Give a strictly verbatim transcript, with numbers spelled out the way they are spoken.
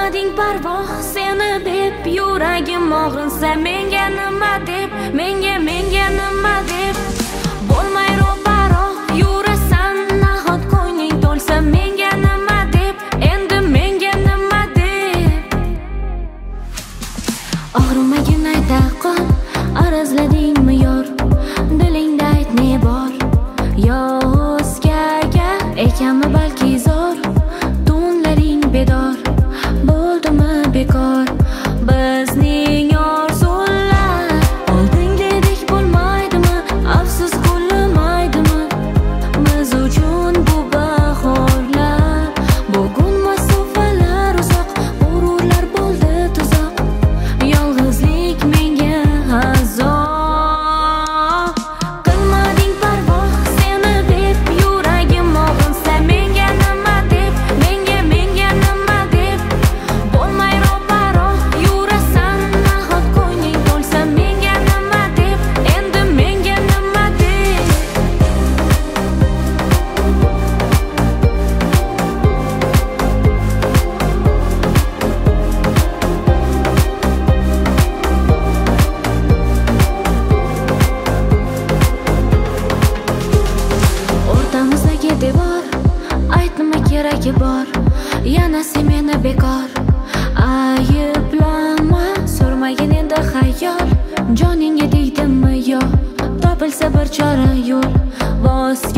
Qilmading parvoh seni deb, yuragim og'rinsa menga nima deb, menga menga nima deb. Bo'lmay ro'paro yurasan, nahot ko'ngling to'lsa menga nima deb, endi menga nima deb. Og'rimagin ayta qol, arazladingmi yor, dilingda ayt ne bor. Yo o'zgaga ekanmi balki zo'r, tunlaring bedor bo'ldimi bekor. Bizning orzular olding dedik bo'lmaydimi, afsus qo'lmaydimi biz uchun bu bahorlar. Bugun masofalar uzoq, g'ururlar bo'ldi tuzoq, yolg'izlik menga azob. Qilmading parvoh seni deb, yuragim og'rinsa menga nima deb, menga menga nima deb. Bo'lmay ro'paro yurasan, nahot ko'ngling to'lsa menga nima deb, endi menga nima deb. O'rtamizdagi devor, ayt nima keragi bor, yana sen meni bekor ayblama. So'rmagin endi xayol, joningga tegdimmi yo, topilsa bir chora yo'l, voz